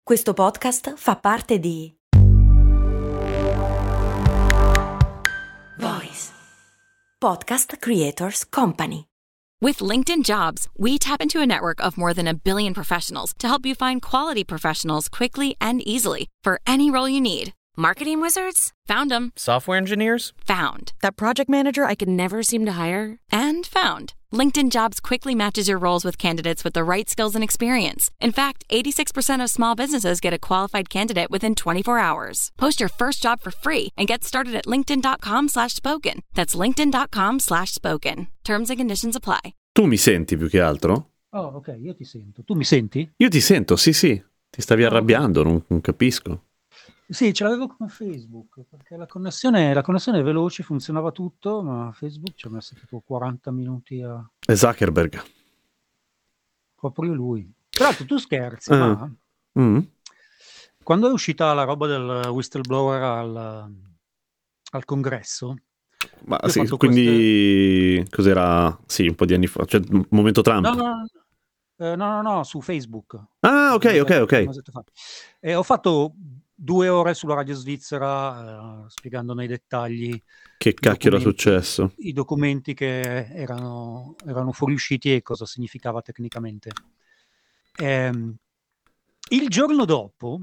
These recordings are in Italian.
Questo podcast fa parte di Voice Podcast Creators Company. With LinkedIn Jobs, we tap into a network of more than 1 billion professionals to help you find quality professionals quickly and easily for any role you need. Marketing wizards? Found them. Software engineers? Found. That project manager I could never seem to hire? And found. LinkedIn Jobs quickly matches your roles with candidates with the right skills and experience. In fact, 86% of small businesses get a qualified candidate within 24 hours. Post your first job for free and get started at linkedin.com/spoken. That's linkedin.com/spoken. Terms and conditions apply. Tu mi senti più che altro? Oh, ok, io ti sento. Tu mi senti? Io ti sento, sì. Ti stavi arrabbiando, non capisco. Sì, ce l'avevo con Facebook, perché la connessione è veloce, funzionava tutto, ma Facebook ci ha messo tipo 40 minuti a... È Zuckerberg. Proprio lui. Tra l'altro tu scherzi, ma quando è uscita la roba del whistleblower al congresso... Ma sì, quindi cos'era? Sì, un po' di anni fa, cioè momento Trump. No, su Facebook. Ah, ok. E ho fatto 2 ore sulla radio svizzera spiegando nei dettagli che cacchio era successo, i documenti che erano fuoriusciti e cosa significava tecnicamente. Il giorno dopo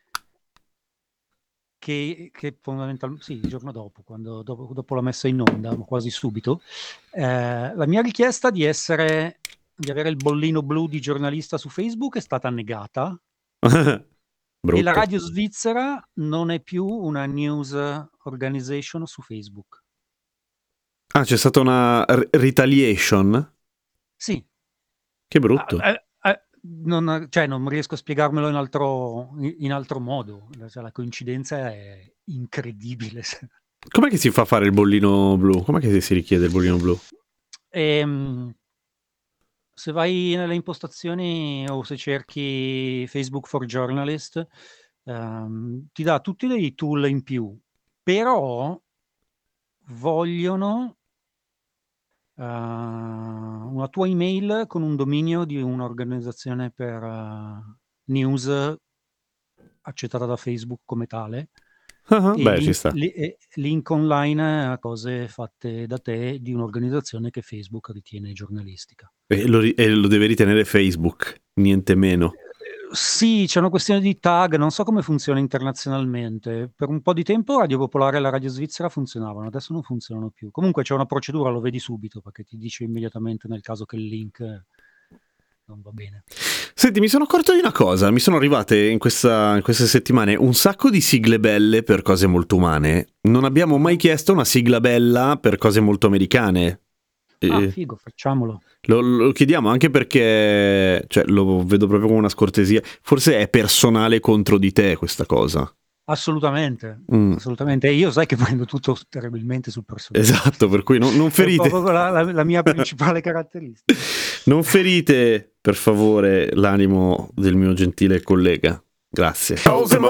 il giorno dopo, quando dopo la messa in onda, quasi subito, la mia richiesta di avere il bollino blu di giornalista su Facebook è stata negata. E la radio svizzera non è più una news organization su Facebook. Ah, c'è stata una retaliation? Sì. Che brutto. Non riesco a spiegarmelo in altro modo. Cioè, la coincidenza è incredibile. Com'è che si fa a fare il bollino blu? Com'è che si richiede il bollino blu? Se vai nelle impostazioni o se cerchi Facebook for Journalist, ti dà tutti dei tool in più, però vogliono una tua email con un dominio di un'organizzazione per news accettata da Facebook come tale. Ci sta. Link online a cose fatte da te di un'organizzazione che Facebook ritiene giornalistica. E lo deve ritenere Facebook, niente meno. Sì, c'è una questione di tag, non so come funziona internazionalmente. Per un po' di tempo Radio Popolare e la Radio Svizzera funzionavano, adesso non funzionano più. Comunque c'è una procedura, lo vedi subito, perché ti dice immediatamente nel caso che il link non va bene. Senti, mi sono accorto di una cosa, mi sono arrivate in queste settimane un sacco di sigle belle per cose molto umane. Non abbiamo mai chiesto una sigla bella per cose molto americane. Figo, facciamolo. Lo chiediamo anche perché, cioè, lo vedo proprio come una scortesia. Forse è personale contro di te questa cosa. Assolutamente. Io sai che prendo tutto terribilmente sul personale. Esatto, per cui non ferite. È proprio la mia principale caratteristica. Non ferite, per favore, l'animo del mio gentile collega. Grazie. Cose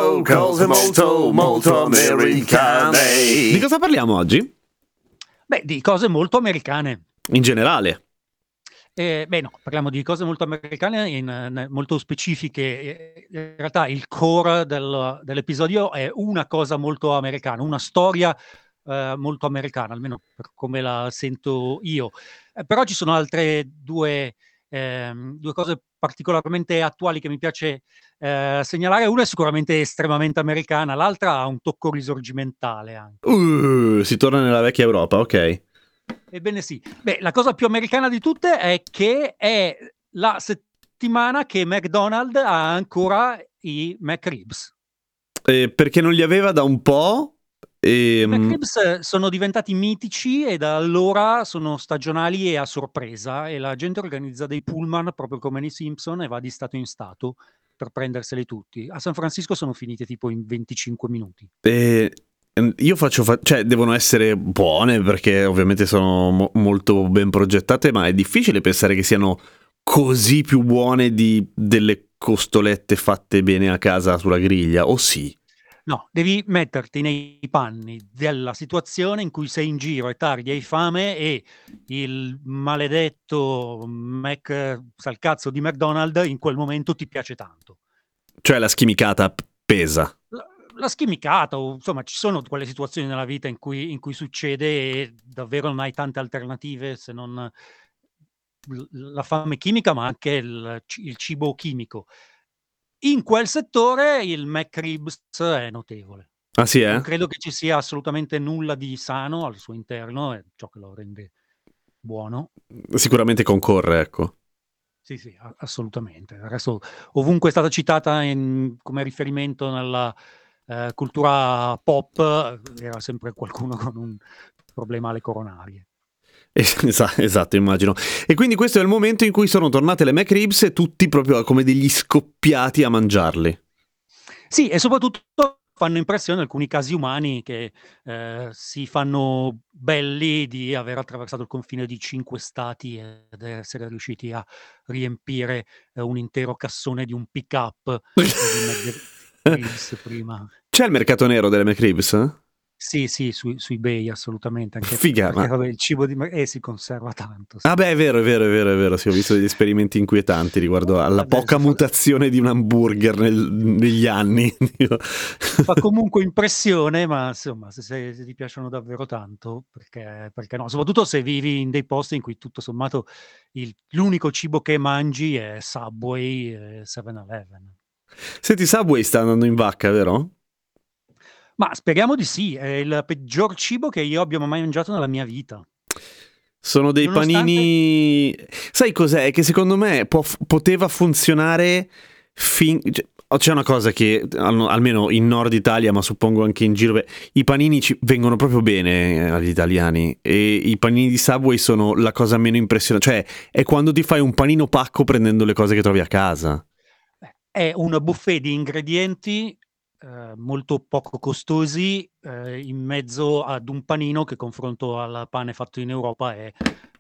molto americane. Di cosa parliamo oggi? Beh, di cose molto americane. In generale. No, parliamo di cose molto americane, molto specifiche. In realtà il core dell'episodio è una cosa molto americana, una storia molto americana, almeno per come la sento io. Però ci sono altre due cose particolarmente attuali che mi piace segnalare. Una è sicuramente estremamente americana, l'altra ha un tocco risorgimentale anche. Si torna nella vecchia Europa, ok. Ebbene sì. Beh, la cosa più americana di tutte è che è la settimana che McDonald's ha ancora i McRibs. Perché non li aveva da un po'? I McRibs sono diventati mitici e da allora sono stagionali e a sorpresa, e la gente organizza dei pullman proprio come nei Simpson e va di stato in stato per prenderseli tutti. A San Francisco sono finite tipo in 25 minuti. Io cioè devono essere buone perché ovviamente sono molto ben progettate, ma è difficile pensare che siano così più buone delle costolette fatte bene a casa sulla griglia, o sì? No, devi metterti nei panni della situazione in cui sei in giro e tardi, hai fame e il maledetto salcazzo di McDonald's in quel momento ti piace tanto. Cioè la schimicata pesa. La schimicata, o insomma ci sono quelle situazioni nella vita in cui succede e davvero non hai tante alternative se non la fame chimica, ma anche il cibo chimico. In quel settore il McRibs è notevole. Ah sì, Non credo che ci sia assolutamente nulla di sano al suo interno, è ciò che lo rende buono. Sicuramente concorre, ecco. Sì, assolutamente. Adesso ovunque è stata citata come riferimento nella cultura pop, era sempre qualcuno con un problema alle coronarie. Esatto, immagino. E quindi questo è il momento in cui sono tornate le McRibs e tutti proprio come degli scoppiati a mangiarli. Sì, e soprattutto fanno impressione alcuni casi umani che si fanno belli di aver attraversato il confine di 5 stati ed essere riusciti a riempire un intero cassone di un pick-up di McRibs prima. C'è il mercato nero delle McRibs? Sì, su eBay assolutamente, anche Figa, perché ma... vabbè, il cibo si conserva tanto. Ah beh, è vero, sì, ho visto degli esperimenti inquietanti riguardo alla poca mutazione di un hamburger negli anni. Fa comunque impressione, ma insomma, se ti piacciono davvero tanto, perché no? Soprattutto se vivi in dei posti in cui tutto sommato l'unico cibo che mangi è Subway e 7-Eleven. Senti, Subway sta andando in vacca, vero? Ma speriamo di sì, è il peggior cibo che io abbia mai mangiato nella mia vita. Sono dei panini... Sai cos'è? Che secondo me poteva funzionare c'è una cosa che, almeno in Nord Italia, ma suppongo anche in giro, i panini vengono proprio bene agli italiani, e i panini di Subway sono la cosa meno impressionante. Cioè, è quando ti fai un panino pacco prendendo le cose che trovi a casa. È un buffet di ingredienti molto poco costosi in mezzo ad un panino che, confronto al pane fatto in Europa, è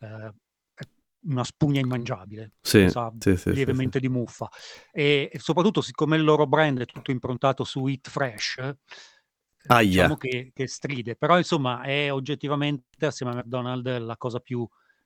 una spugna immangiabile, sa lievemente di muffa, e soprattutto siccome il loro brand è tutto improntato su Eat Fresh, diciamo che stride, però insomma è oggettivamente, assieme a McDonald's, la cosa più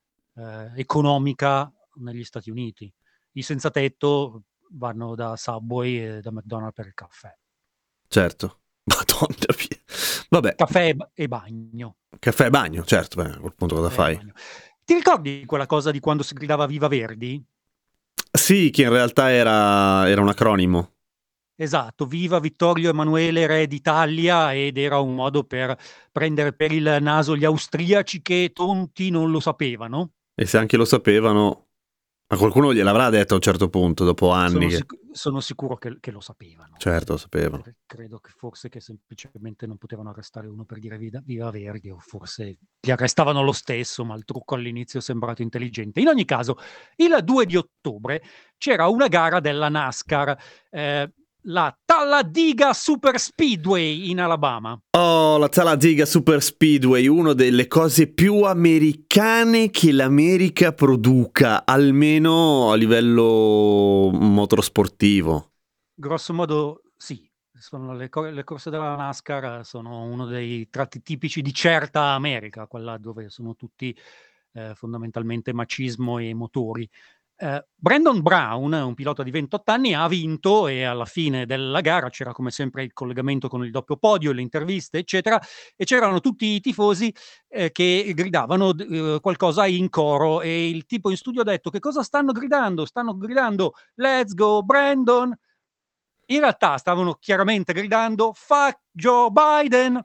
economica negli Stati Uniti. I senza tetto vanno da Subway e da McDonald's per il caffè. Certo, madonna mia. Vabbè. Caffè e bagno. Caffè e bagno, certo, a quel punto cosa fai? Ti ricordi quella cosa di quando si gridava Viva Verdi? Sì, che in realtà era un acronimo. Esatto, Viva Vittorio Emanuele Re d'Italia, ed era un modo per prendere per il naso gli austriaci che tonti non lo sapevano. E se anche lo sapevano... Ma qualcuno gliel'avrà detto a un certo punto, dopo anni. Sono sicuro che lo sapevano. Certo, lo sapevano. Credo che forse che semplicemente non potevano arrestare uno per dire Viva Verdi, o forse li arrestavano lo stesso, ma il trucco all'inizio è sembrato intelligente. In ogni caso, il 2 di ottobre c'era una gara della NASCAR, la Talladega Super Speedway in Alabama. Oh, la Talladega Super Speedway, una delle cose più americane che l'America produca, almeno a livello motorsportivo. Grosso modo sì, sono le corse della NASCAR sono uno dei tratti tipici di certa America, quella dove sono tutti fondamentalmente macismo e motori. Brandon Brown, un pilota di 28 anni, ha vinto, e alla fine della gara c'era come sempre il collegamento con il doppio podio, le interviste, eccetera, e c'erano tutti i tifosi che gridavano qualcosa in coro, e il tipo in studio ha detto: che cosa stanno gridando? Stanno gridando "Let's go Brandon". In realtà stavano chiaramente gridando "Fuck Joe Biden".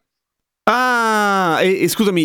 Ah, e scusami,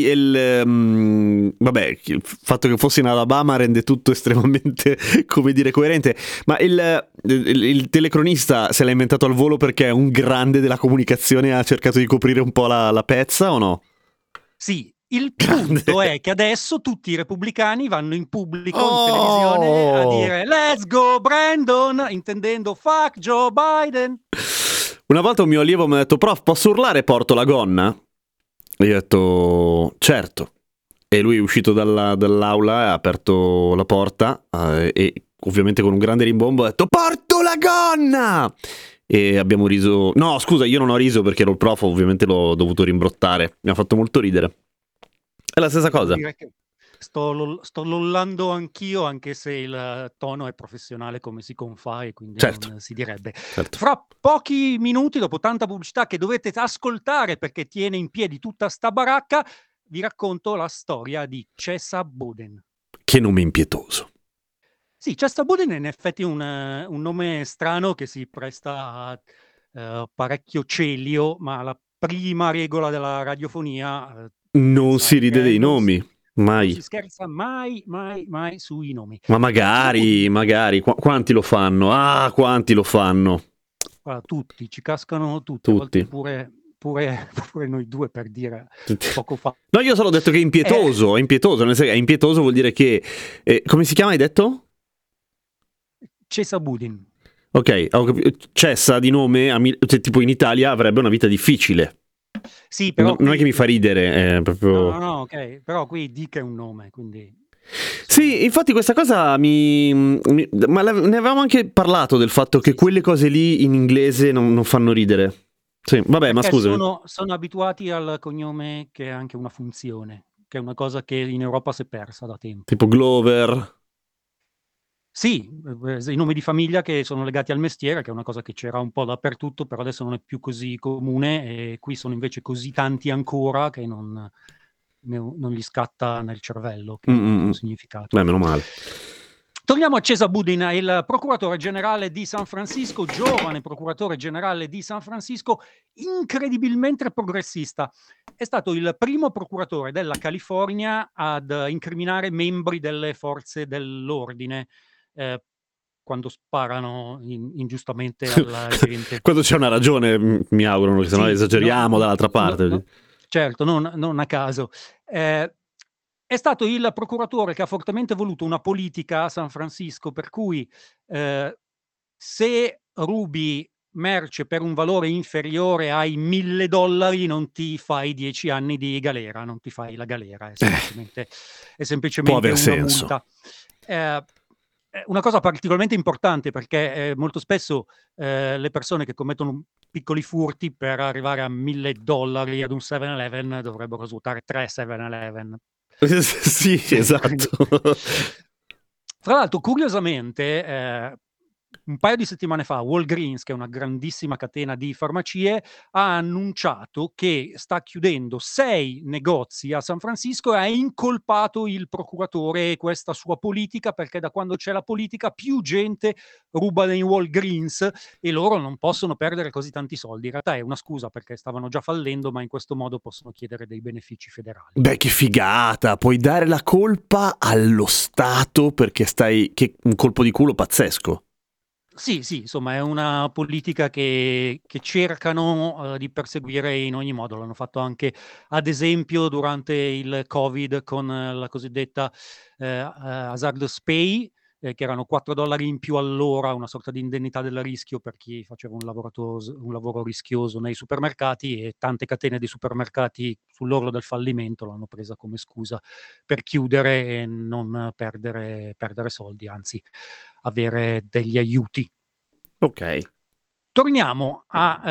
vabbè, il fatto che fosse in Alabama rende tutto estremamente, come dire, coerente, ma il telecronista se l'ha inventato al volo perché è un grande della comunicazione e ha cercato di coprire un po' la pezza, o no? Sì, il punto è che adesso tutti i repubblicani vanno in pubblico, in televisione, a dire "Let's go Brandon", intendendo "Fuck Joe Biden". Una volta un mio allievo mi ha detto: "Prof, posso urlare porto la gonna?" E io ho detto certo, e lui è uscito dall'aula, ha aperto la porta e ovviamente con un grande rimbombo ha detto "porto la gonna!" E abbiamo riso. No, scusa, io non ho riso perché ero il prof, ovviamente l'ho dovuto rimbrottare, mi ha fatto molto ridere. È la stessa cosa. sto lollando anch'io, anche se il tono è professionale come si confà e quindi Certo. non si direbbe. Certo. Fra pochi minuti, dopo tanta pubblicità che dovete ascoltare perché tiene in piedi tutta sta baracca, vi racconto la storia di Chesa Boudin. Che nome impietoso. Sì, Chesa Boudin è in effetti un nome strano che si presta a parecchio celio, ma la prima regola della radiofonia Non si sai ride che dei non nomi, non mai. si scherza mai sui nomi. Ma Chesa Boudin, magari, quanti lo fanno? Ah, quanti lo fanno? guarda, tutti, ci cascano tutti, a Tutti. volte pure noi due, per dire Tutti. poco fa. No, io solo ho detto che è impietoso, nel senso che è impietoso vuol dire che... come si chiama, hai detto? Chesa Boudin. Ok, Cessa di nome, cioè, tipo in Italia avrebbe una vita difficile. Sì, però Non è che mi fa ridere, è proprio... No, ok, però qui Dick è un nome, quindi... Sì, infatti questa cosa ma ne avevamo anche parlato del fatto che quelle cose lì in inglese non fanno ridere. Sì, vabbè, ma Perché scusami. sono abituati al cognome che ha anche una funzione, che è una cosa che in Europa si è persa da tempo. Tipo Glover. Sì, i nomi di famiglia che sono legati al mestiere, che è una cosa che c'era un po' dappertutto, però adesso non è più così comune, e qui sono invece così tanti ancora che non gli scatta nel cervello che un significato. Beh, meno male. Torniamo a Chesa Boudin, il procuratore generale di San Francisco, giovane procuratore generale di San Francisco, incredibilmente progressista. È stato il primo procuratore della California ad incriminare membri delle forze dell'ordine quando sparano ingiustamente alla gente. Quando c'è una ragione, mi auguro, che sennò esageriamo dall'altra parte. Certo, non a caso. È stato il procuratore che ha fortemente voluto una politica a San Francisco per cui se rubi merce per un valore inferiore ai $1.000 non ti fai 10 anni di galera, non ti fai la galera, è semplicemente aver una senso. multa. Una cosa particolarmente importante perché molto spesso le persone che commettono piccoli furti per arrivare a $1.000 ad un 7-Eleven dovrebbero svuotare 3 7-Eleven. Sì, esatto. Fra l'altro, curiosamente, un paio di settimane fa Walgreens, che è una grandissima catena di farmacie, ha annunciato che sta chiudendo 6 negozi a San Francisco e ha incolpato il procuratore e questa sua politica, perché da quando c'è la politica più gente ruba nei Walgreens e loro non possono perdere così tanti soldi. In realtà è una scusa perché stavano già fallendo, ma in questo modo possono chiedere dei benefici federali. Beh, che figata! Puoi dare la colpa allo Stato perché che un colpo di culo pazzesco. Sì, insomma è una politica che cercano di perseguire in ogni modo. L'hanno fatto anche, ad esempio, durante il Covid con la cosiddetta hazardous pay, che erano $4 in più all'ora, una sorta di indennità del rischio per chi faceva un lavoro rischioso nei supermercati, e tante catene di supermercati sull'orlo del fallimento l'hanno presa come scusa per chiudere e non perdere soldi, anzi avere degli aiuti. Ok. Torniamo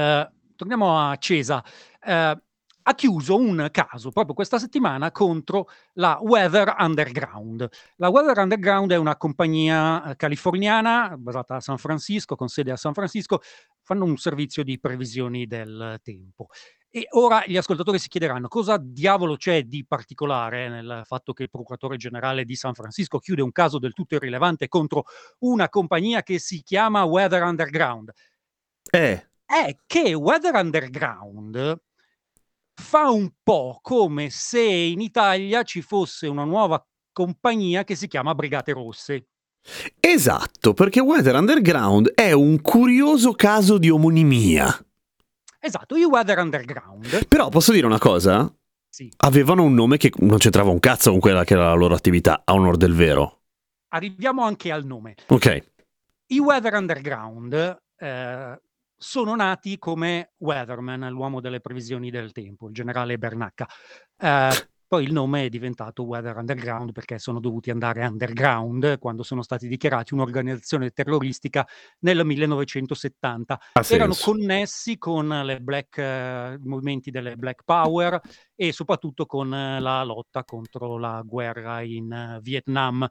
a Cesa. Ha chiuso un caso proprio questa settimana contro la Weather Underground. La Weather Underground è una compagnia californiana basata a San Francisco, con sede a San Francisco, fanno un servizio di previsioni del tempo. E ora gli ascoltatori si chiederanno cosa diavolo c'è di particolare nel fatto che il procuratore generale di San Francisco chiude un caso del tutto irrilevante contro una compagnia che si chiama Weather Underground. È che Weather Underground fa un po' come se in Italia ci fosse una nuova compagnia che si chiama Brigate Rosse. Esatto, perché Weather Underground è un curioso caso di omonimia. Esatto, i Weather Underground. Però posso dire una cosa? Sì. Avevano un nome che non c'entrava un cazzo con quella che era la loro attività, a onor del vero. Arriviamo anche al nome. Ok. I Weather Underground sono nati come Weatherman, l'uomo delle previsioni del tempo, il generale Bernacca. Poi il nome è diventato Weather Underground perché sono dovuti andare underground quando sono stati dichiarati un'organizzazione terroristica nel 1970. Ha Erano senso. connessi con i movimenti delle Black Power e soprattutto con la lotta contro la guerra in Vietnam.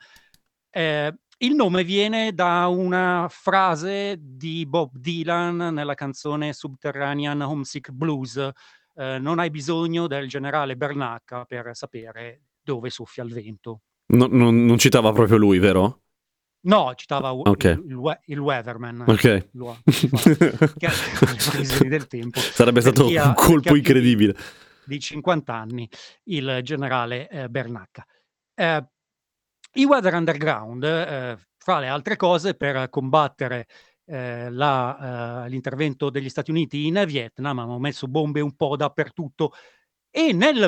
Il nome viene da una frase di Bob Dylan nella canzone Subterranean Homesick Blues. Non hai bisogno del generale Bernacca per sapere dove soffia il vento. Non citava proprio lui, vero? No, citava Ok. il Weatherman, Ok. che aveva le previsioni del tempo. Sarebbe stato un colpo incredibile. Di 50 anni, il generale Bernacca. I Weather Underground, fra le altre cose, per combattere l'intervento degli Stati Uniti in Vietnam, hanno messo bombe un po' dappertutto e nel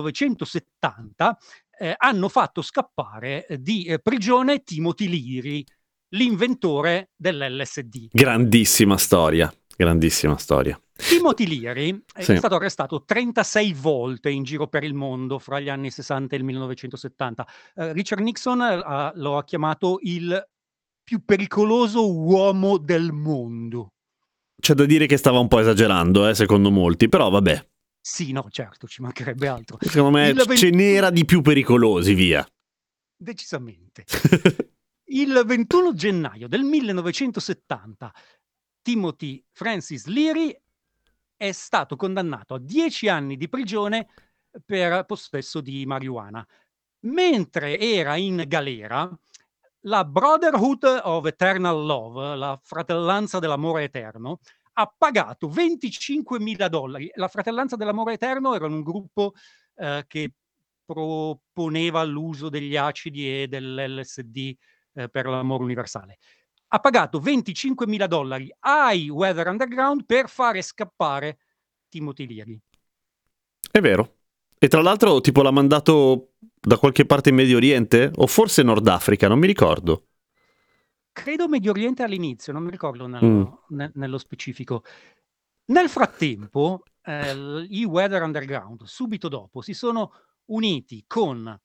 1970 hanno fatto scappare di prigione Timothy Leary, l'inventore dell'LSD. Grandissima storia, grandissima storia. Timothy Leary è Sì. stato arrestato 36 volte in giro per il mondo fra gli anni 60 e il 1970. Richard Nixon lo ha chiamato il più pericoloso uomo del mondo. C'è da dire che stava un po' esagerando, secondo molti, però vabbè. Sì, no, certo, ci mancherebbe altro. Secondo me ce n'era di più pericolosi, via. Decisamente. Il 21 gennaio del 1970 Timothy Francis Leary è stato condannato a 10 anni di prigione per possesso di marijuana. Mentre era in galera, la Brotherhood of Eternal Love, la fratellanza dell'amore eterno, ha pagato $25.000. La fratellanza dell'amore eterno era un gruppo che proponeva l'uso degli acidi e dell'LSD per l'amore universale. Ha pagato $25.000 ai Weather Underground per fare scappare Timothy Leary. È vero. E tra l'altro tipo l'ha mandato da qualche parte in Medio Oriente o forse Nord Africa, non mi ricordo. Credo Medio Oriente all'inizio, non mi ricordo nello specifico. Nel frattempo, i Weather Underground, subito dopo, si sono uniti con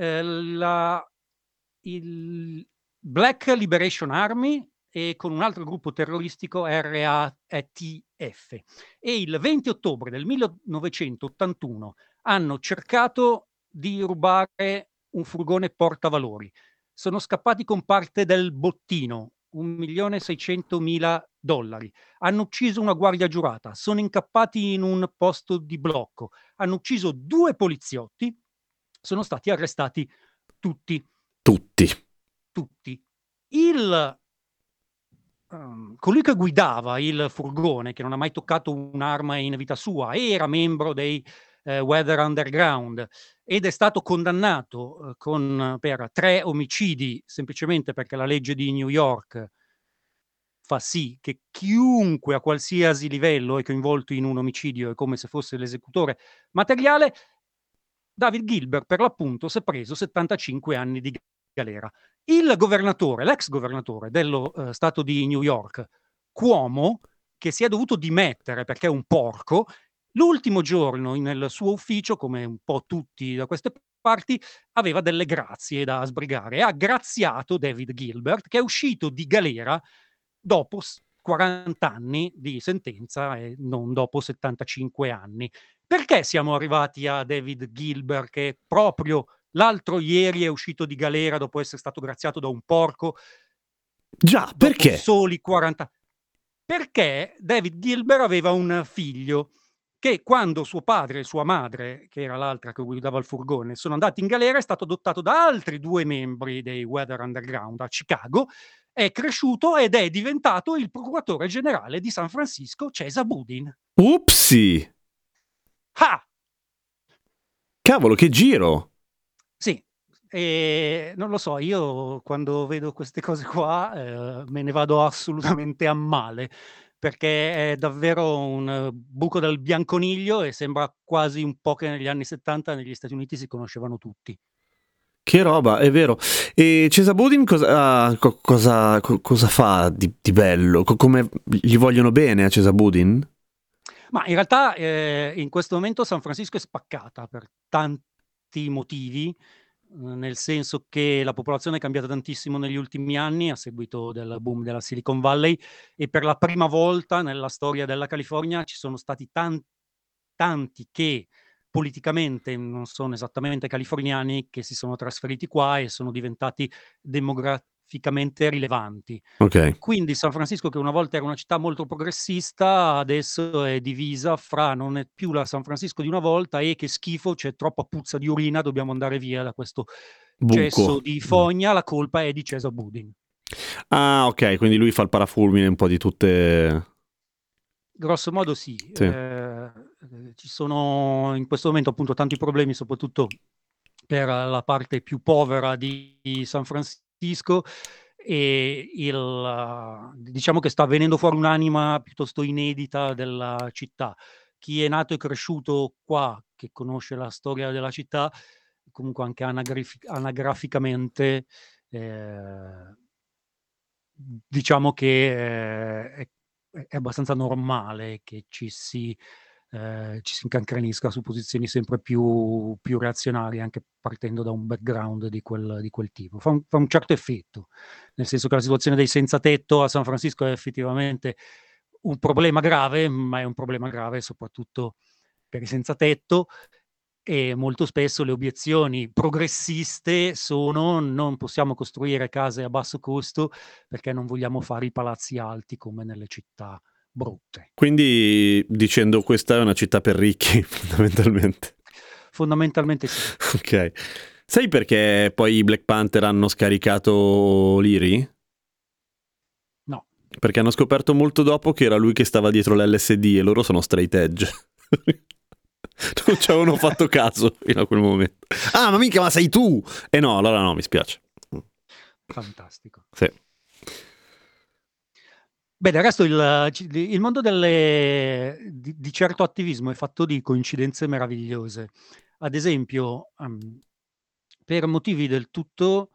il Black Liberation Army e con un altro gruppo terroristico RATF. E il 20 ottobre del 1981 hanno cercato di rubare un furgone portavalori. Sono scappati con parte del bottino, $1.600.000. Hanno ucciso una guardia giurata, sono incappati in un posto di blocco, hanno ucciso 2 poliziotti, sono stati arrestati tutti. Colui che guidava il furgone, che non ha mai toccato un'arma in vita sua, era membro dei Weather Underground ed è stato condannato per 3 omicidi semplicemente perché la legge di New York fa sì che chiunque a qualsiasi livello è coinvolto in un omicidio è come se fosse l'esecutore materiale. David Gilbert, per l'appunto, si è preso 75 anni di galera. L'ex governatore dello stato di New York, Cuomo, che si è dovuto dimettere perché è un porco, l'ultimo giorno nel suo ufficio, come un po' tutti da queste parti, aveva delle grazie da sbrigare e ha graziato David Gilbert, che è uscito di galera dopo 40 anni di sentenza e non dopo 75 anni. Perché siamo arrivati a David Gilbert, che proprio l'altro ieri è uscito di galera dopo essere stato graziato da un porco? Già, perché? Soli 40. Perché David Gilbert aveva un figlio che quando suo padre e sua madre, che era l'altra che guidava il furgone, sono andati in galera, è stato adottato da altri 2 membri dei Weather Underground a Chicago, è cresciuto ed è diventato il procuratore generale di San Francisco, Chesa Boudin. Upsi! Ah! Cavolo, che giro! Sì, non lo so, io quando vedo queste cose qua me ne vado assolutamente a male, perché è davvero un buco del bianconiglio e sembra quasi un po' che negli anni 70 negli Stati Uniti si conoscevano tutti. Che roba, è vero. E Chesa Boudin cosa fa di bello? Come gli vogliono bene a Chesa Boudin? Ma in realtà in questo momento San Francisco è spaccata per tanti motivi, nel senso che la popolazione è cambiata tantissimo negli ultimi anni a seguito del boom della Silicon Valley, e per la prima volta nella storia della California ci sono stati tanti che politicamente non sono esattamente californiani, che si sono trasferiti qua e sono diventati demograficamente rilevanti. Ok. Quindi San Francisco, che una volta era una città molto progressista, adesso è divisa fra non è più la San Francisco di una volta e che schifo, c'è troppa puzza di urina, dobbiamo andare via da questo cesso Buco. di fogna, la colpa è di Cesar Budin. Ah, ok, quindi lui fa il parafulmine un po' di tutte... Grosso modo sì. Sì. Ci sono in questo momento appunto tanti problemi, soprattutto per la parte più povera di San Francisco, e diciamo che sta venendo fuori un'anima piuttosto inedita della città. Chi è nato e cresciuto qua, che conosce la storia della città, comunque anche anagraficamente, diciamo che è abbastanza normale che ci si incancrenisca su posizioni sempre più reazionarie, anche partendo da un background di quel tipo. Fa un certo effetto, nel senso che la situazione dei senza tetto a San Francisco è effettivamente un problema grave, ma è un problema grave soprattutto per i senza tetto, e molto spesso le obiezioni progressiste sono: non possiamo costruire case a basso costo perché non vogliamo fare i palazzi alti come nelle città brutte. Quindi, dicendo, questa è una città per ricchi, fondamentalmente. Fondamentalmente sì. Ok. Sai perché poi i Black Panther hanno scaricato Leary? No. Perché hanno scoperto molto dopo che era lui che stava dietro l'LSD e loro sono straight edge. Non ci avevano fatto caso fino a quel momento. Ah, ma mica, ma sei tu! E no, allora no, mi spiace. Fantastico. Sì. Beh, del resto il mondo di certo attivismo è fatto di coincidenze meravigliose. Ad esempio, per motivi del tutto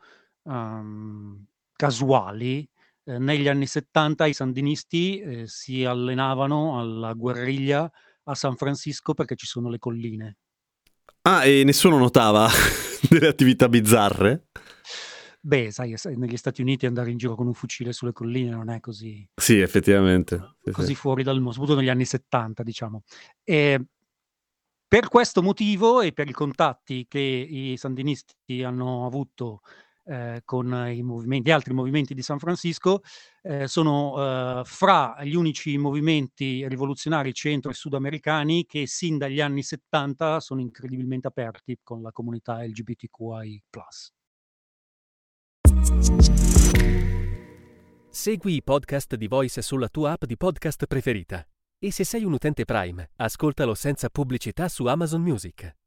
casuali, negli anni 70 i sandinisti si allenavano alla guerriglia a San Francisco perché ci sono le colline. Ah, e nessuno notava delle attività bizzarre? Beh, sai, negli Stati Uniti andare in giro con un fucile sulle colline non è così Sì, effettivamente. Sì, così sì. fuori dal mondo, soprattutto negli anni 70, diciamo. Per questo motivo e per i contatti che i sandinisti hanno avuto con gli altri movimenti di San Francisco, sono fra gli unici movimenti rivoluzionari centro e sudamericani che sin dagli anni 70 sono incredibilmente aperti con la comunità LGBTQI+. Segui i podcast di Voice sulla tua app di podcast preferita. E se sei un utente Prime, ascoltalo senza pubblicità su Amazon Music.